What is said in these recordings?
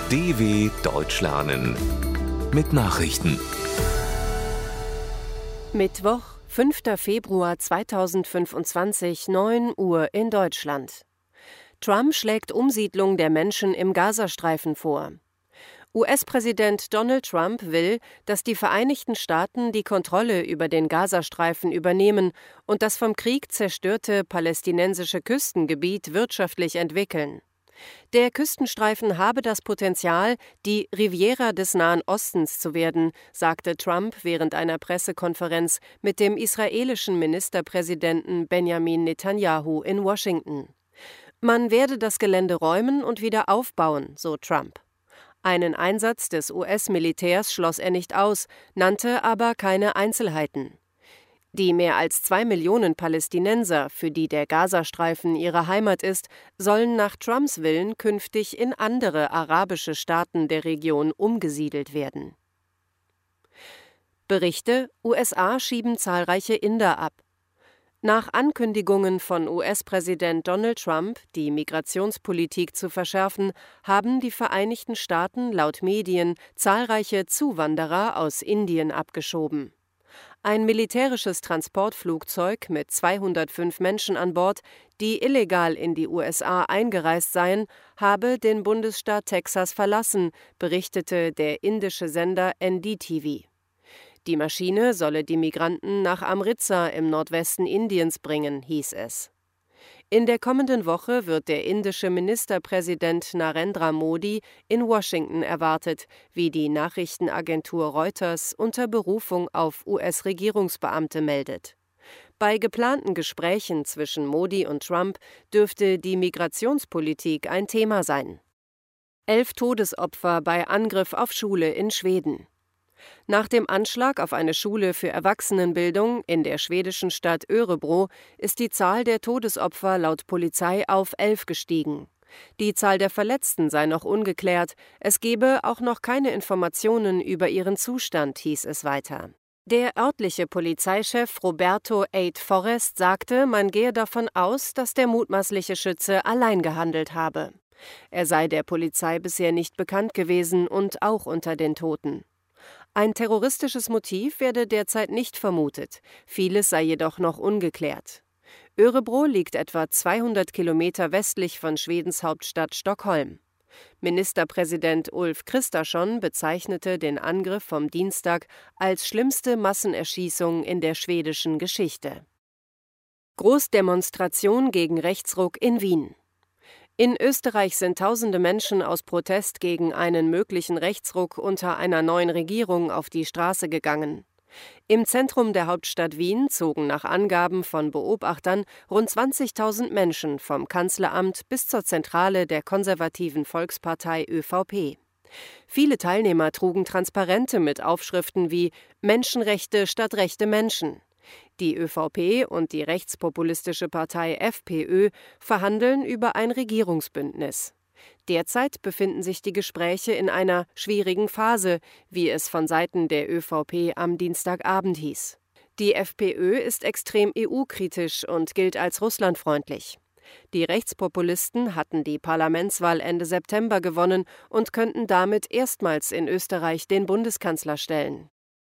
DW Deutsch lernen mit Nachrichten. Mittwoch, 5. Februar 2025, 9 Uhr in Deutschland. Trump schlägt Umsiedlung der Menschen im Gazastreifen vor. US-Präsident Donald Trump will, dass die Vereinigten Staaten die Kontrolle über den Gazastreifen übernehmen und das vom Krieg zerstörte palästinensische Küstengebiet wirtschaftlich entwickeln. Der Küstenstreifen habe das Potenzial, die Riviera des Nahen Ostens zu werden, sagte Trump während einer Pressekonferenz mit dem israelischen Ministerpräsidenten Benjamin Netanyahu in Washington. Man werde das Gelände räumen und wieder aufbauen, so Trump. Einen Einsatz des US-Militärs schloss er nicht aus, nannte aber keine Einzelheiten. Die mehr als 2 Millionen Palästinenser, für die der Gazastreifen ihre Heimat ist, sollen nach Trumps Willen künftig in andere arabische Staaten der Region umgesiedelt werden. Berichte: USA schieben zahlreiche Inder ab. Nach Ankündigungen von US-Präsident Donald Trump, die Migrationspolitik zu verschärfen, haben die Vereinigten Staaten laut Medien zahlreiche Zuwanderer aus Indien abgeschoben. Ein militärisches Transportflugzeug mit 205 Menschen an Bord, die illegal in die USA eingereist seien, habe den Bundesstaat Texas verlassen, berichtete der indische Sender NDTV. Die Maschine solle die Migranten nach Amritsar im Nordwesten Indiens bringen, hieß es. In der kommenden Woche wird der indische Ministerpräsident Narendra Modi in Washington erwartet, wie die Nachrichtenagentur Reuters unter Berufung auf US-Regierungsbeamte meldet. Bei geplanten Gesprächen zwischen Modi und Trump dürfte die Migrationspolitik ein Thema sein. 11 Todesopfer bei Angriff auf Schule in Schweden. Nach dem Anschlag auf eine Schule für Erwachsenenbildung in der schwedischen Stadt Örebro ist die Zahl der Todesopfer laut Polizei auf 11 gestiegen. Die Zahl der Verletzten sei noch ungeklärt, es gebe auch noch keine Informationen über ihren Zustand, hieß es weiter. Der örtliche Polizeichef Roberto Eid Forrest sagte, man gehe davon aus, dass der mutmaßliche Schütze allein gehandelt habe. Er sei der Polizei bisher nicht bekannt gewesen und auch unter den Toten. Ein terroristisches Motiv werde derzeit nicht vermutet, vieles sei jedoch noch ungeklärt. Örebro liegt etwa 200 Kilometer westlich von Schwedens Hauptstadt Stockholm. Ministerpräsident Ulf Kristersson bezeichnete den Angriff vom Dienstag als schlimmste Massenerschießung in der schwedischen Geschichte. Großdemonstration gegen Rechtsruck in Wien. In Österreich sind tausende Menschen aus Protest gegen einen möglichen Rechtsruck unter einer neuen Regierung auf die Straße gegangen. Im Zentrum der Hauptstadt Wien zogen nach Angaben von Beobachtern rund 20.000 Menschen vom Kanzleramt bis zur Zentrale der konservativen Volkspartei ÖVP. Viele Teilnehmer trugen Transparente mit Aufschriften wie »Menschenrechte statt rechte Menschen«. Die ÖVP und die rechtspopulistische Partei FPÖ verhandeln über ein Regierungsbündnis. Derzeit befinden sich die Gespräche in einer schwierigen Phase, wie es von Seiten der ÖVP am Dienstagabend hieß. Die FPÖ ist extrem EU-kritisch und gilt als russlandfreundlich. Die Rechtspopulisten hatten die Parlamentswahl Ende September gewonnen und könnten damit erstmals in Österreich den Bundeskanzler stellen.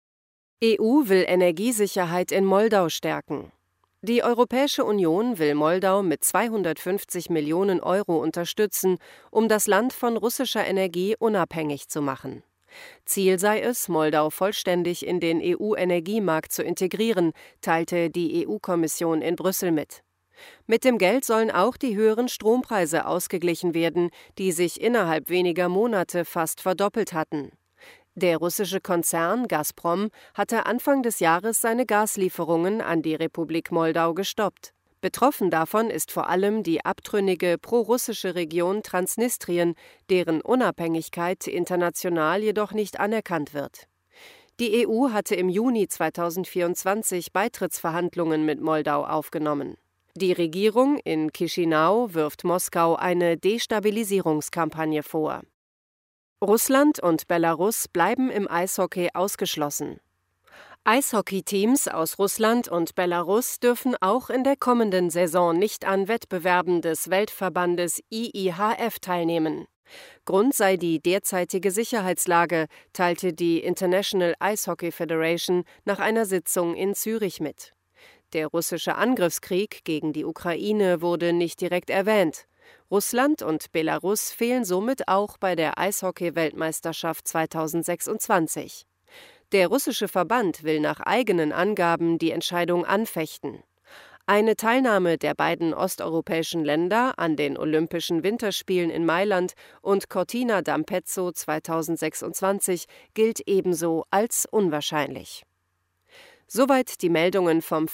EU will Energiesicherheit in Moldau stärken. Die Europäische Union will Moldau mit 250 Millionen Euro unterstützen, um das Land von russischer Energie unabhängig zu machen. Ziel sei es, Moldau vollständig in den EU-Energiemarkt zu integrieren, teilte die EU-Kommission in Brüssel mit. Mit dem Geld sollen auch die höheren Strompreise ausgeglichen werden, die sich innerhalb weniger Monate fast verdoppelt hatten. Der russische Konzern Gazprom hatte Anfang des Jahres seine Gaslieferungen an die Republik Moldau gestoppt. Betroffen davon ist vor allem die abtrünnige prorussische Region Transnistrien, deren Unabhängigkeit international jedoch nicht anerkannt wird. Die EU hatte im Juni 2024 Beitrittsverhandlungen mit Moldau aufgenommen. Die Regierung in Chișinău wirft Moskau eine Destabilisierungskampagne vor. Russland und Belarus bleiben im Eishockey ausgeschlossen. Eishockeyteams aus Russland und Belarus dürfen auch in der kommenden Saison nicht an Wettbewerben des Weltverbandes IIHF teilnehmen. Grund sei die derzeitige Sicherheitslage, teilte die International Ice Hockey Federation nach einer Sitzung in Zürich mit. Der russische Angriffskrieg gegen die Ukraine wurde nicht direkt erwähnt. Russland und Belarus fehlen somit auch bei der Eishockey-Weltmeisterschaft 2026. Der russische Verband will nach eigenen Angaben die Entscheidung anfechten. Eine Teilnahme der beiden osteuropäischen Länder an den Olympischen Winterspielen in Mailand und Cortina d'Ampezzo 2026 gilt ebenso als unwahrscheinlich. Soweit die Meldungen vom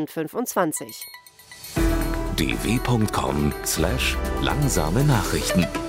5.2.2025. dw.com/langsame Nachrichten